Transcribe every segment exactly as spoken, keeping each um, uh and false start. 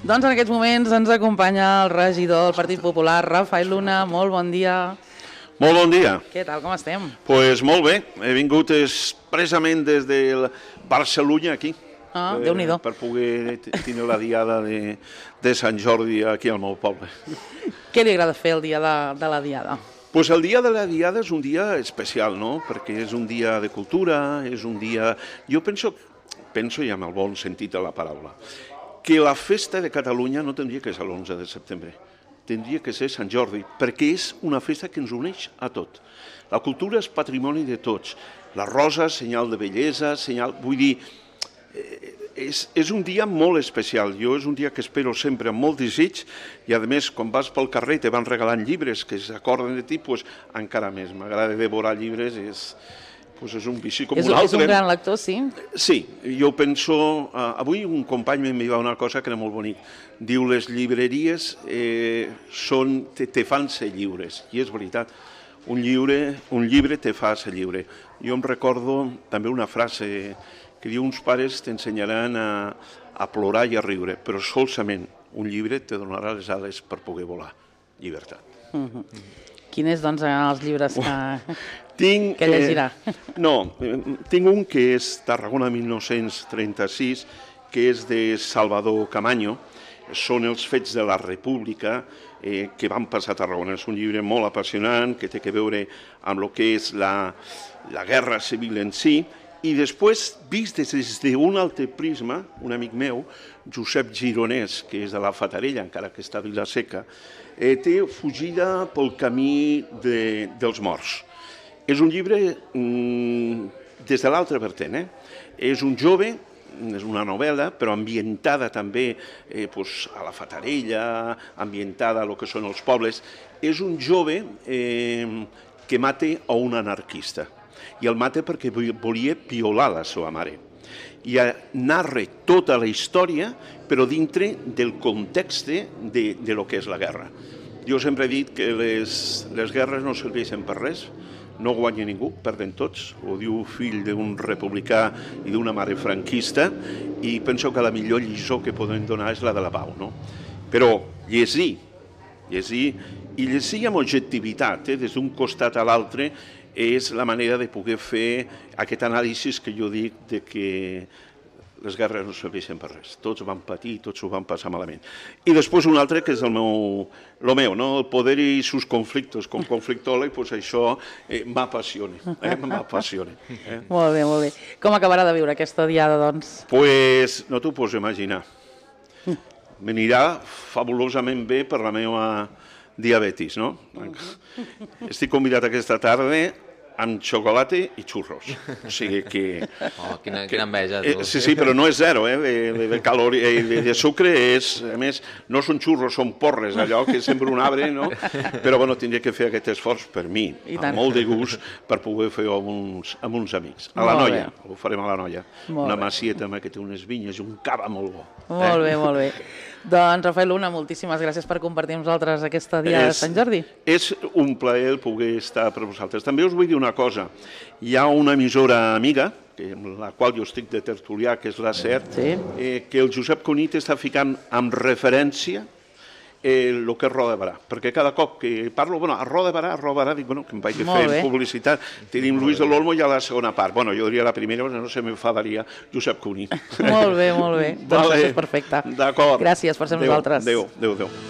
Doncs en aquests moments ens acompanya el regidor del Partit Popular, Rafael Luna. Molt bon dia. Molt bon dia. Què tal, com estem? Doncs pues molt bé, he vingut expressament des de Barcelona aquí. Ah, per, Déu-n'hi-do. Per poder tenir la diada de, de Sant Jordi aquí al meu poble. Què li agrada fer el dia de, de la diada? Pues el dia de la diada és un dia especial, no? Perquè és un dia de cultura, és un dia... Jo penso, penso ja amb el bon sentit de la paraula, que la festa de Catalunya no tindria que ser l'onze de setembre, tindria que ser Sant Jordi, perquè és una festa que ens uneix a tot. La cultura és patrimoni de tots. La rosa, senyal de bellesa, senyal... Vull dir, és, és un dia molt especial. Jo és un dia que espero sempre amb molt desig i, a més, quan vas pel carrer te van regalant llibres que s'acorden de ti, doncs encara més. M'agrada devorar llibres, és... Pues és un vici com és, un altre. És un gran lector, sí? Sí, jo penso... Uh, avui un company em va una cosa que era molt bonic. Diu, les llibreries eh, són, te, te fan ser lliures. I és veritat, un, lliure, un llibre te fa ser lliure. Jo em recordo també una frase que diu, uns pares t'ensenyaran a, a plorar i a riure, però solament un llibre te donarà les ales per poder volar. Llibertat. Uh-huh. Quins, doncs, els llibres que... Tinc, que llegirà? Eh, no, tinc un que és Tarragona mil nou-cents trenta-sis, que és de Salvador Caamaño, són els fets de la República eh, que van passar a Tarragona. És un llibre molt apassionant, que té a veure amb el que és la, la guerra civil en si, i després, vist des d'un altre prisma, un amic meu, Josep Gironès, que és de la Fatarella, encara que està a Vila-seca, eh, té Fugida pel camí de, dels morts. És un llibre mmm, des de l'altre vertent. Eh? És un jove, és una novel·la, però ambientada també eh, pues, a la Fatarella, ambientada a lo que són els pobles. És un jove eh, que mata a un anarquista. I el mata perquè volia violar la seva mare. I narra tota la història, però dintre del context de, de lo que és la guerra. Jo sempre he dit que les, les guerres no serveixen per res, no guanya ningú, perden tots. Ho diu fill d'un republicà i d'una mare franquista, i penso que la millor lliçó que podem donar és la de la pau, no? Però llegir, llegir, i llegir amb objectivitat, eh, des d'un costat a l'altre, és la manera de poder fer aquest anàlisi que jo dic de que les guerres no serveixen per res. Tots van patir, tots ho van passar malament. I després un altre que és el meu, el meu, no? El poder i sus conflictos. Com conflictòleg, pues això eh, m'apassiona. Eh? M'apassiona. Eh? Molt bé, molt bé. Com acabarà de viure aquesta diada, doncs? Pues no t'ho pots imaginar. M'anirà fabulosament bé per la meva diabetis, no? Estic convidat aquesta tarda amb xocolata i xurros. O sigui que... Oh, quina, quina enveja, tu. Eh, sí, sí, però no és zero, eh? De, de, calori, de, de sucre és... A més, no són xurros, són porres, allò que sembra un arbre, no? Però, bueno, tindria que fer aquest esforç per mi, amb molt de gust, per poder fer-ho amb uns, amb uns amics. A la Noia, ho farem a la Noia. Molt una bé. macieta que té unes vinyes i un cava molt bo. Molt eh? bé, molt bé. Doncs, Rafael Luna, moltíssimes gràcies per compartir amb nosaltres aquesta dia és, de Sant Jordi. És un plaer poder estar per vosaltres. També us vull dir una cosa. Hi ha una emissora amiga, que, amb la qual jo estic de tertulià, que és la SER, Sí. eh, que el Josep Cunit està ficant amb referència el que és Roda de Barà, perquè cada cop que parlo, bueno, a Roda de Barà, a Roda de Barà, dic, bueno, que em vaig Molt fer bé. publicitat, tenim Luis de l'Olmo i a la segona part, bueno, jo diria la primera, però no se m'enfadaria Josep Cunit. Molt bé, molt bé. Doncs Vale. això és perfecte. D'acord. Gràcies per ser amb nosaltres. Adéu, adéu, adéu.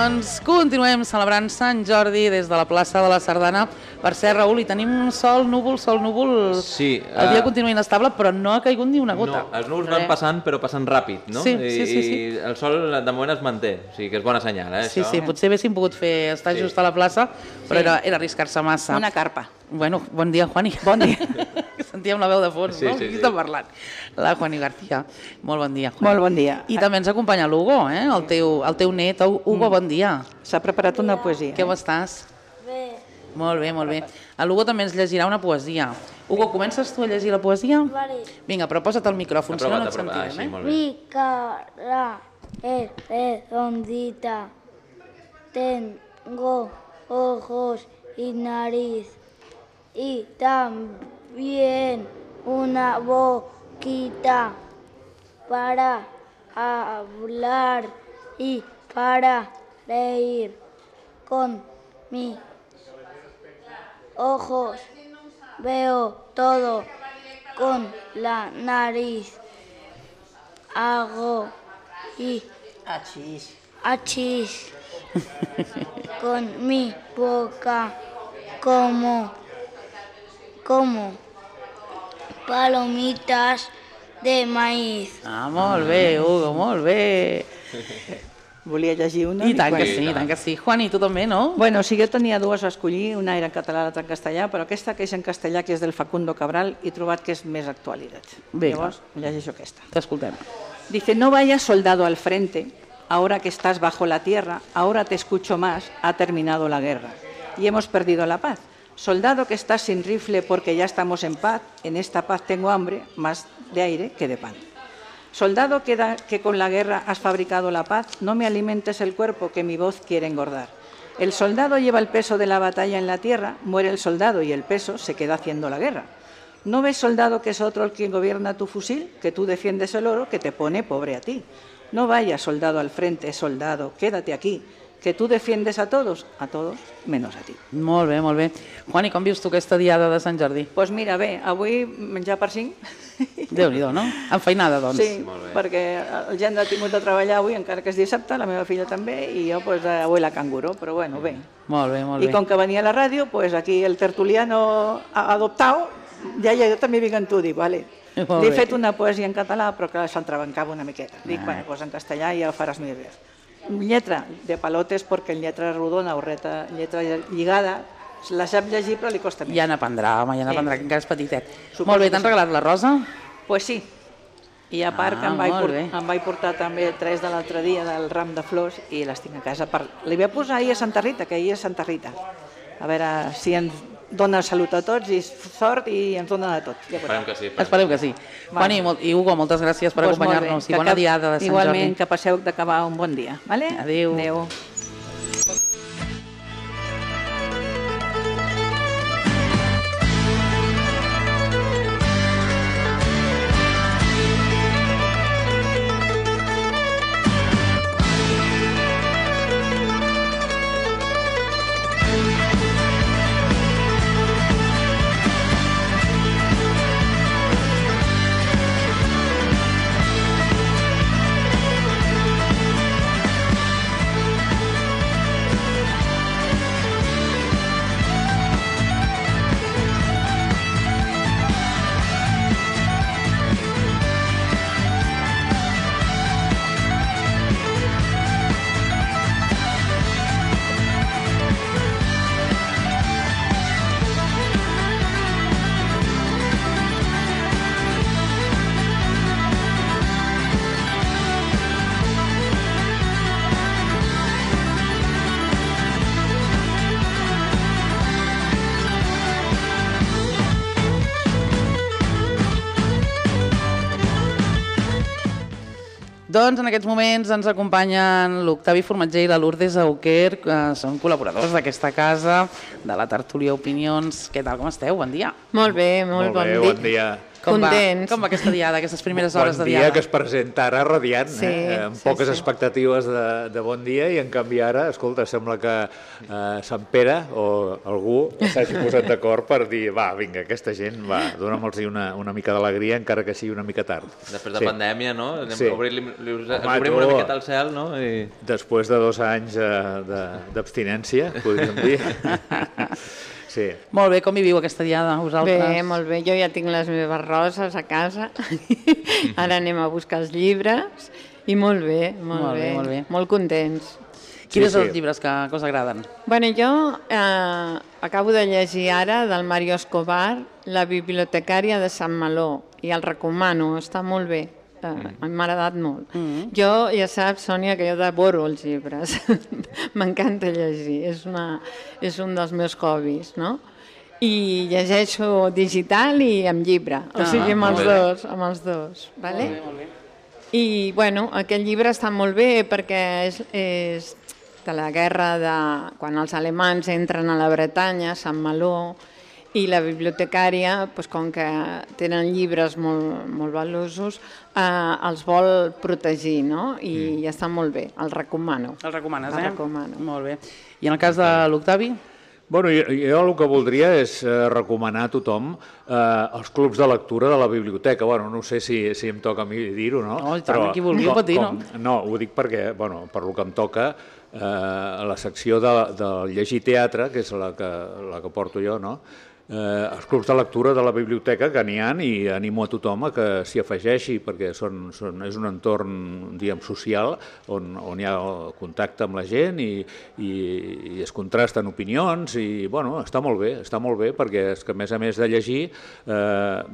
Doncs continuem celebrant Sant Jordi des de la plaça de la Sardana. Per cert, Raül, hi tenim sol, núvol, sol, núvol. Sí. El dia continua inestable, però no ha caigut ni una gota. No, els núvols van passant, però passant ràpid, no? Sí, sí, sí. I el sol de moment es manté, o sigui que és bona senyal, eh, Sí, això. sí, potser haguéssim pogut fer estar just a la plaça, però era, era arriscar-se massa. Una carpa. Bueno, bon dia, Juani. Bon dia. Sentíem la veu de fons, Sí, no? sí, Qui sí. està parlant? La Juani García. Molt bon dia, Juani. Molt bon dia. I també ens acompanya l'Hugo, eh? el, teu, el teu net. Hugo, bon dia. S'ha preparat una poesia. Com estàs? Bé, Molt bé, molt bé. L'Hugo també ens llegirà una poesia. Hugo, comences tu a llegir la poesia? vale. Vinga, però posa't el micròfon, si no no et Aprova't, aprova't. Ah, sentirem, sí, eh? molt bé. Mi cara es redondita. Tengo ojos y nariz. Y también una boquita para hablar y para reír. Con mis ojos veo todo, con la nariz hago y Achis. achis, con mi boca como, como palomitas de maíz. Ah, molt bé, Hugo, molt bé. Volia llegir una? I tant que Sí, sí, i i tant. tant que sí. Juan, i tu també, no? Bueno, sí, jo tenia dues a escollir, una era en català, l'altra en castellà, però aquesta que és en castellà, que és del Facundo Cabral, he trobat que és més actualitat. Vinga. Llavors, llegeixo aquesta. T'escoltem. Dice, no vayas soldado al frente, ahora que estás bajo la tierra, ahora te escucho más, ha terminado la guerra y hemos perdido la paz. Soldado que estás sin rifle porque ya estamos en paz, en esta paz tengo hambre, más de aire que de pan. Soldado que, da, que con la guerra has fabricado la paz, no me alimentes el cuerpo que mi voz quiere engordar. El soldado lleva el peso de la batalla en la tierra, muere el soldado y el peso se queda haciendo la guerra. ¿No ves, soldado, que es otro el que gobierna tu fusil, que tú defiendes el oro que te pone pobre a ti? No vayas, soldado, al frente, soldado, quédate aquí, que tú defiendes a todos, a todos, menos a ti. Molt bé, molt bé. Juan, i com vius tu aquesta diada de Sant Jordi? Doncs pues mira, bé, avui menjar per cinc. Déu-n'hi-do, no? Enfeinada, doncs. Sí, perquè el gent ha tingut de treballar avui, encara que és dissabte, la meva filla també, i jo pues, avui la canguro, però bueno, bé. Molt bé, molt I bé. com que venia a la ràdio, pues aquí el tertuliano ha adoptat, ja jo també vinc amb tu, dic, vale. Molt Li he bé. fet una poesia en català, però que s'entrebancava una miqueta. Dic, bueno, pues en castellà ja ho faràs més bé. Lletra de palotes, perquè lletra rodona o reta, lletra lligada, la sap llegir però li costa més. Ja n'aprendrà, home, ja n'aprendrà, Sí. que encara és petitet. Suposo Molt bé, que t'han sí. regalat la rosa? Pues sí. I a part Ah, que em vaig, molt por bé. em vaig portar també tres de l'altre dia del ram de flors i les tinc a casa. Per... Li vaig posar ahir a Santa Rita, que ahir és Santa Rita. A veure si ens dona salut a tots i sort i ens dona de tot. Ja Esperem que sí. esperem. Esperem que sí. Juan i, molt- i Hugo, moltes gràcies per Pues molt bé, acompanyar-nos i que bona cap- diada de Sant Igualment, Jordi. que passeu d'acabar un bon dia. Vale? Adéu. Adéu. Doncs en aquests moments ens acompanyen l'Octavi Formatger i la Lourdes Auquer, que són col·laboradors d'aquesta casa, de la tertúlia Opinions. Què tal, com esteu? Bon dia. Molt bé, molt, Molt bé, bon, bon dia. Com Contents. Va, com va aquesta diada, aquestes primeres hores bon de diada? Bon dia que es presenta ara radiant, sí, eh? amb sí, poques sí. expectatives de, de bon dia i en canvi ara, escolta, sembla que eh, Sant Pere o algú s'hagi posat d'acord per dir, va, vinga, aquesta gent, va, dona'm-los una, una mica d'alegria encara que sigui una mica tard. Després de sí. pandèmia, no? Sí. Obrir-li Home, obrim una miqueta al cel, no? I... Després de dos anys eh, d'abstinència, podríem dir. Sí. Molt bé, com hi viu aquesta diada, vosaltres? Bé, molt bé. Jo ja tinc les meves roses a casa. Ara anem a buscar els llibres. I molt bé, molt, Molt bé, bé. molt bé. Molt contents. Quins Sí, són sí. els llibres que, que us agraden? Bueno, jo eh, acabo de llegir ara del Mario Escobar La bibliotecària de Sant Meló i el recomano, està molt bé. Uh, m'ha agradat molt. Mm -hmm. Jo, ja saps, Sònia, que jo devoro els llibres. M'encanta llegir, és, una, és un dels meus hobbies, no? I llegeixo digital i amb llibre, o Ah, sigui, amb els molt bé. dos, amb els dos, vale? Molt bé, molt bé. I, bueno, aquest llibre està molt bé perquè és, és de la guerra de... quan els alemans entren a la Bretanya, Sant Meló, i la bibliotecària, doncs, com que tenen llibres molt, molt valuosos, eh, els vol protegir, no? I mm. està molt bé, el recomano. El recomanes, el eh? recomano. Molt bé. I en el cas de l'Octavi? Bueno, jo, jo el que voldria és eh, recomanar a tothom eh, els clubs de lectura de la biblioteca. Bueno, no sé si, si em toca a mi dir-ho, no? Oh, i tant, qui vulgui ho pot dir, no? No, ho dic perquè, bueno, per lo que em toca, eh, la secció de, de llegir teatre, que és la que, la que porto jo, no? Eh, els clubs de lectura de la biblioteca que n'hi ha i animo a tothom a que s'hi afegeixi perquè són, són, és un entorn diguem, social on, on hi ha contacte amb la gent i, i, i es contrasten opinions i bueno, està molt bé, està molt bé perquè és que a més a més de llegir eh,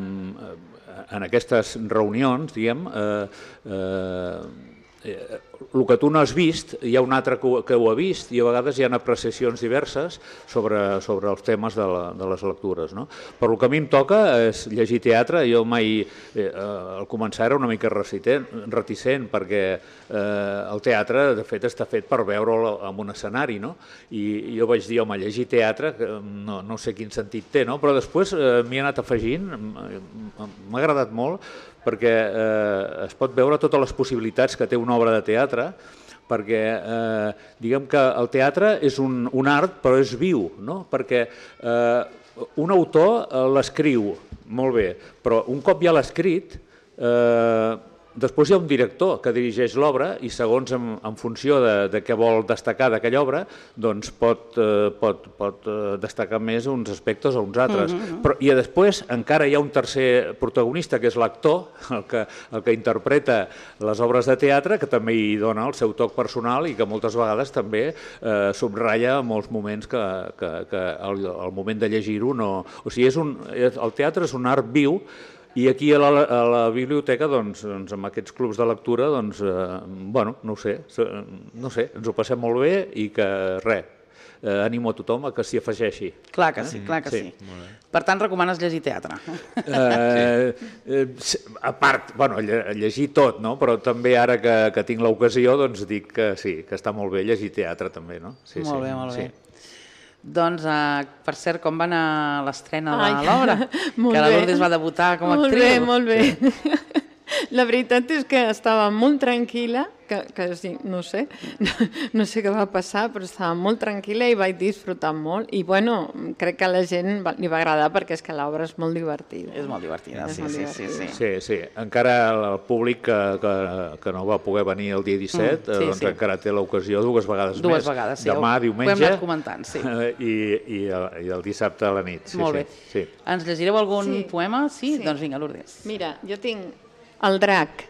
en aquestes reunions diguem eh, eh, eh, el que tu no has vist, hi ha un altre que ho, que ho ha vist i a vegades hi ha apreciacions diverses sobre, sobre els temes de, la, de les lectures. No? Per el que a mi em toca és llegir teatre. Jo mai, eh, al començar era una mica reticent, reticent perquè eh, el teatre de fet està fet per veure'l en un escenari, no? I, i jo vaig dir, home, llegir teatre, que no, no sé quin sentit té, no? Però després eh, m'hi he anat afegint, m'ha agradat molt, perquè eh, es pot veure totes les possibilitats que té una obra de teatre, perquè eh, diguem que el teatre és un, un art però és viu, no? Perquè eh, un autor eh, l'escriu molt bé, però un cop ja l'ha escrit, eh, després hi ha un director que dirigeix l'obra i segons en, en funció de, de què vol destacar d'aquella obra, doncs pot, eh, pot, pot destacar més uns aspectes o uns altres. Mm-hmm. Però, I després encara hi ha un tercer protagonista, que és l'actor, el, que, el que interpreta les obres de teatre, que també hi dona el seu toc personal i que moltes vegades també eh, subratlla molts moments que, que, que el, el moment de llegir-ho no... O sigui, és un, el teatre és un art viu. I aquí a la, a la biblioteca, doncs, doncs, amb aquests clubs de lectura, doncs, eh, bueno, no ho sé, no sé, ens ho passem molt bé i que, res, eh, animo a tothom a que s'hi afegeixi. Clar que sí, clar que sí. sí. Per tant, recomanes llegir teatre. Eh, eh, a part, bueno, llegir tot, no? Però també ara que, que tinc l'ocasió, doncs dic que sí, que està molt bé llegir teatre també, no? Sí, molt sí, bé, molt sí. bé. Doncs, uh, per cert, com va anar l'estrena de Ai, l'obra? molt Que la bé. Lourdes va debutar com a Molt actriu. bé, molt bé. Sí. La veritat és que estava molt tranquil·la, que, que sí, no sé, no, no sé què va passar, però estava molt tranquil·la i vaig disfrutar molt. I bueno, crec que a la gent va, li va agradar perquè és que l'obra és molt divertida. És molt divertida, És sí, molt sí, sí, divertida. sí. Sí, sí. Encara el públic que, que, que no va poder venir el dia disset, Mm, sí, doncs sí. encara té l'ocasió dues vegades Dues més. vegades, sí. Demà, Ho- ho hem diumenge, anat comentant, sí. i, i, el, i el dissabte a la nit. Sí, Molt bé. sí, sí. Ens llegireu algun Sí. poema? Sí? Sí. Doncs vinga, Lourdes. Mira, jo tinc el drac.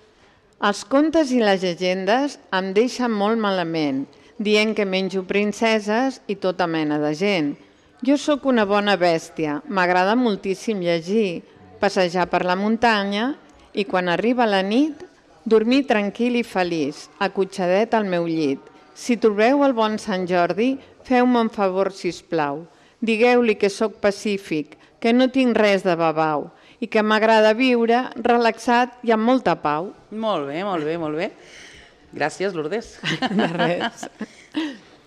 Els contes i les llegendes em deixen molt malament, dient que menjo princeses i tota mena de gent. Jo sóc una bona bèstia, m'agrada moltíssim llegir, passejar per la muntanya i quan arriba la nit, dormir tranquil i feliç, acotxadet al meu llit. Si trobeu el bon Sant Jordi, feu-me un favor, sisplau. Digueu-li que sóc pacífic, que no tinc res de babau i que m'agrada viure relaxat i amb molta pau. Molt bé, molt bé, molt bé. Gràcies, Lourdes. De res.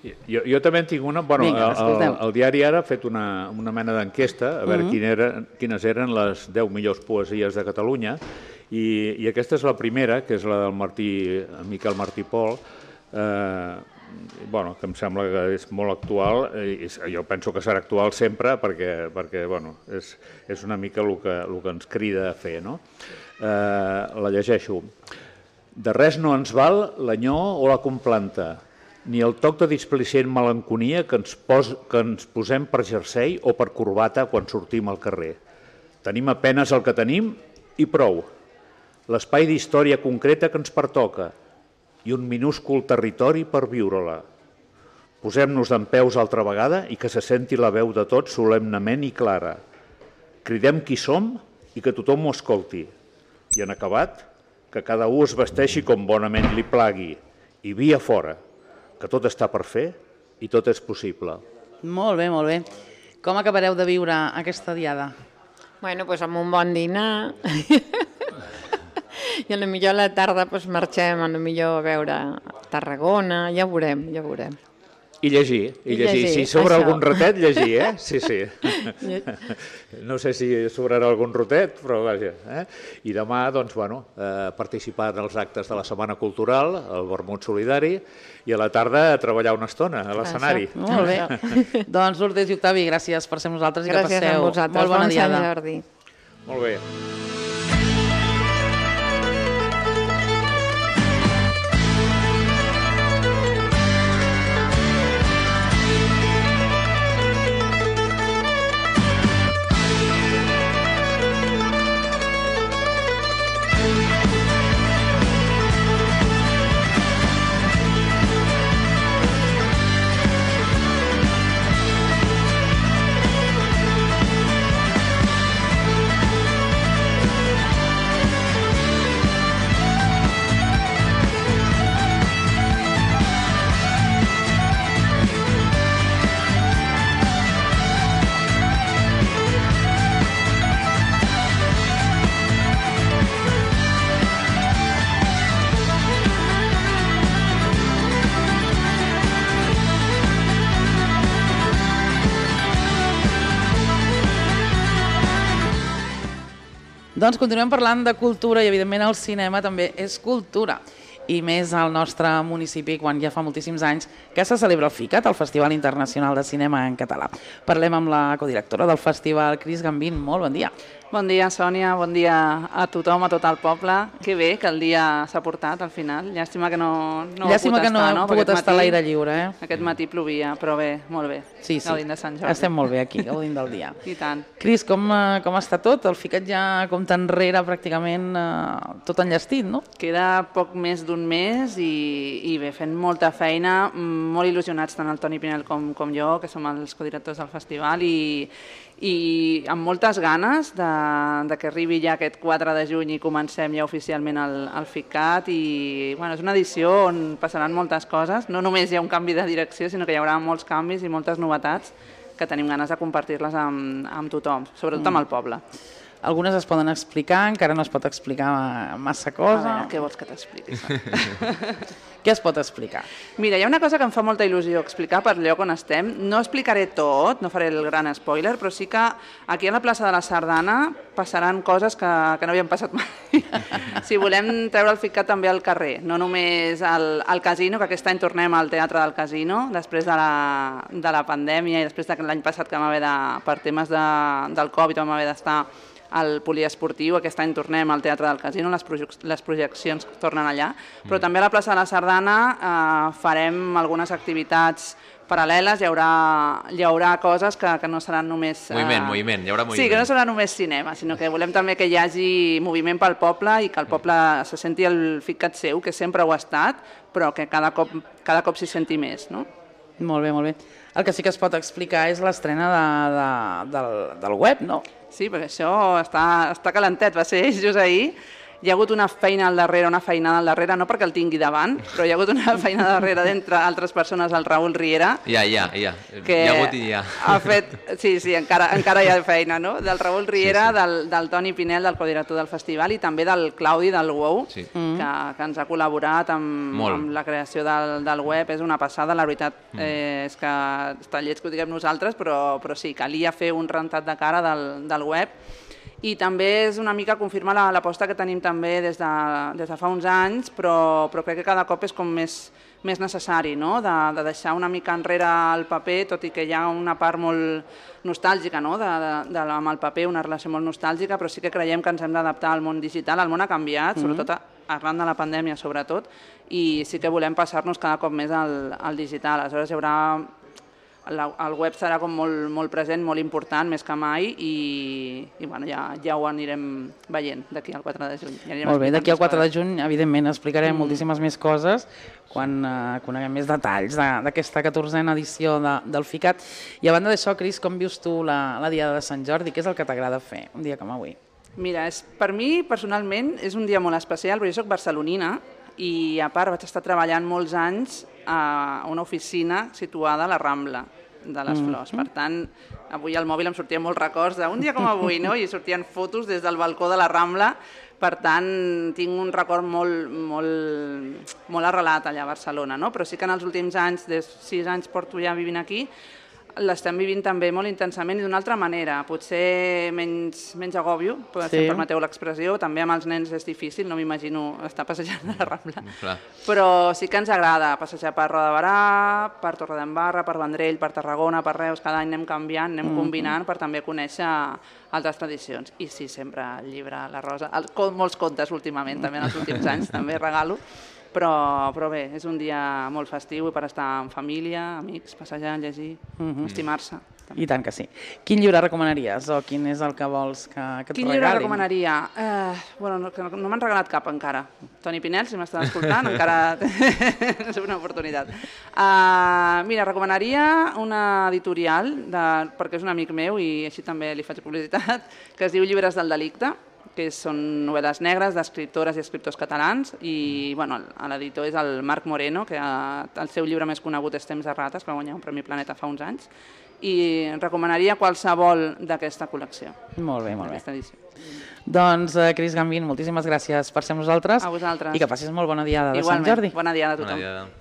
Jo, jo també en tinc una... Bueno, Vinga, el, el, el diari Ara ha fet una, una mena d'enquesta a veure uh -huh. quin era, quines eren les deu millors poesies de Catalunya i, i aquesta és la primera, que és la del Martí, Miquel Martí Pol, eh, bueno, que em sembla que és molt actual, i jo penso que serà actual sempre perquè, perquè bueno, és, és una mica el que, el que ens crida a fer, no? Eh, la llegeixo. De res no ens val l'enyor o la complanta, ni el toc de displicent melanconia que ens, pos, que ens posem per jersei o per corbata quan sortim al carrer. Tenim apenes el que tenim i prou. L'espai d'història concreta que ens pertoca i un minúscul territori per viure-la. Posem-nos dempeus altra vegada i que se senti la veu de tots solemnament i clara. Cridem qui som i que tothom ho escolti. I en acabat, que cada un es vesteixi com bonament li plagui i via fora, que tot està per fer i tot és possible. Molt bé, molt bé. Com acabareu de viure aquesta diada? Bueno, doncs amb un bon dinar i a la millor a la tarda doncs, marxem a la millor a veure Tarragona, ja veurem, ja veurem. I llegir, i I llegir. llegir, Si sobra això. algun ratet, llegir, eh? Sí, sí. No sé si sobrarà algun rotet, però vaja. Eh? I demà, doncs, bueno, eh, participar en els actes de la Setmana Cultural, el vermut solidari, i a la tarda treballar una estona a l'escenari. Molt bé. Doncs Lourdes i Octavi, gràcies per ser amb nosaltres i que Gràcies passeu a vosaltres. molt bona Bon Sant diada. Jordi. Molt bé. Doncs continuem parlant de cultura i evidentment el cinema també és cultura i més al nostre municipi quan ja fa moltíssims anys que se celebra el FICAT, el Festival Internacional de Cinema en Català. Parlem amb la codirectora del festival, Cris Gambín. Molt bon dia. Bon dia, Sònia, bon dia a tothom, a tot el poble. Que bé que el dia s'ha portat al final. Llàstima que no, no Llàstima he pogut que no estar, hem no? pogut Aquest estar a matí- l'aire lliure, eh? Aquest matí plovia, però bé, molt bé. Sí, sí. Gaudint de Sant Jordi. Estem molt bé aquí, gaudint del dia. I tant. Cris, com, eh, com està tot? El FICAT ja compta enrere pràcticament eh, tot enllestit, no? Queda poc més d'un mes i, i bé, fent molta feina, mm, molt il·lusionats tant el Toni Pinel com, com jo, que som els codirectors del festival, i, i amb moltes ganes de, de que arribi ja aquest quatre de juny i comencem ja oficialment el, el FICAT. I, bueno, és una edició on passaran moltes coses, no només hi ha un canvi de direcció, sinó que hi haurà molts canvis i moltes novetats que tenim ganes de compartir-les amb, amb tothom, sobretot amb el poble. Algunes es poden explicar, encara no es pot explicar massa A cosa. veure, què vols que t'expliqui? Què es pot explicar? Mira, hi ha una cosa que em fa molta il·lusió explicar per lloc on estem. No explicaré tot, no faré el gran spoiler, però sí que aquí a la plaça de la Sardana passaran coses que, que no havien passat mai. Si volem treure el FICAT també al carrer, no només al, al casino, que aquest any tornem al Teatre del Casino, després de la, de la pandèmia i després de l'any passat que vam haver de, per temes de, del Covid vam haver d'estar al poliesportiu. Aquest any tornem al Teatre del Casino, les, projec les projeccions tornen allà, però també a la plaça de la Sardana eh, farem algunes activitats paral·leles, hi haurà, hi haurà coses que, que no seran només... Eh... Moviment, moviment, hi haurà moviment. Sí, que no serà només cinema, sinó que volem també que hi hagi moviment pel poble i que el poble se senti el FICAT seu, que sempre ho ha estat, però que cada cop, cada cop s'hi senti més, no? Molt bé, molt bé. El que sí que es pot explicar és l'estrena de, de, del, del web, no? Sí, perquè això està, està calentet, va ser just ahir. hi ha hagut una feina al darrere, una feinada al darrere, no perquè el tingui davant, però hi ha hagut una feina darrere d'entre altres persones, el Raül Riera. Ja, ja, ja. Que hi ha hagut i ja. Ha fet, sí, sí, encara, encara hi ha feina, no? Del Raül Riera, sí, sí. Del, del Toni Pinel, del codirector del festival, i també del Claudi, del W O W, sí. que, que ens ha col·laborat amb, amb la creació del, del web. És una passada, la veritat mm. eh, és que està lleig que ho diguem nosaltres, però, però sí, calia fer un rentat de cara del, del web. I també és una mica confirma l'aposta que tenim també des de, des de fa uns anys, però, però crec que cada cop és com més, més necessari, no? de, de deixar una mica enrere el paper, tot i que hi ha una part molt nostàlgica, no? de, de, de, amb el paper, una relació molt nostàlgica, però sí que creiem que ens hem d'adaptar al món digital. El món ha canviat, mm-hmm. sobretot arran de la pandèmia, sobretot, i sí que volem passar-nos cada cop més al, al digital. Aleshores hi haurà... El web serà com molt, molt present, molt important, més que mai, i, i bueno, ja, ja ho anirem veient d'aquí al quatre de juny. Ja molt bé, d'aquí al quatre de juny, evidentment, explicarem mm. moltíssimes més coses quan uh, coneguem més detalls d'aquesta catorzena edició de, del FICAT. I a banda d'això, Cris, com vius tu la, la Diada de Sant Jordi? Què és el que t'agrada fer un dia com avui? Mira, és, per mi, personalment, és un dia molt especial, perquè jo soc barcelonina, i a part vaig estar treballant molts anys a una oficina situada a la Rambla de les Flors. Per tant, avui al mòbil em sortien molts records d'un dia com avui, no? I sortien fotos des del balcó de la Rambla. Per tant, tinc un record molt, molt, molt arrelat allà a Barcelona, no? Però sí que en els últims anys, des de sis anys porto ja vivint aquí, l'estem vivint també molt intensament i d'una altra manera, potser menys, menys agòbio, si sí. em permeteu l'expressió, també amb els nens és difícil, no m'imagino estar passejant a la Rambla, clar. Però sí que ens agrada passejar per Roda de Barà, per Torredembarra, per Vendrell, per Tarragona, per Reus, cada any anem canviant, anem mm-hmm. combinant per també conèixer altres tradicions. I sí, sempre el llibre, la Rosa, el, molts contes últimament, també en els últims anys, també regalo. Però, però bé, és un dia molt festiu i per estar en família, amics, passejar, llegir, mm-hmm. estimar-se. I tant que sí. Quin llibre recomanaries o quin és el que vols que, que et quin regalin? Quin llibre recomanaria? Uh, bueno, no, no, no m'han regalat cap encara. Toni Pinel, si m'estàs escoltant, encara és una oportunitat. Uh, mira, recomanaria una editorial, de, perquè és un amic meu i així també li faig publicitat, que es diu Llibres del delicte, que són novel·les negres d'escriptores i escriptors catalans, i bueno, l'editor és el Marc Moreno, que el seu llibre més conegut és Temps de rates, que va guanyar un Premi Planeta fa uns anys, i recomanaria qualsevol d'aquesta col·lecció. Molt bé, molt bé. Doncs, uh, Cris Gambín, moltíssimes gràcies per ser amb nosaltres. A vosaltres. I que passis molt bona diada de Igualment, Sant Jordi. Bona diada a tothom.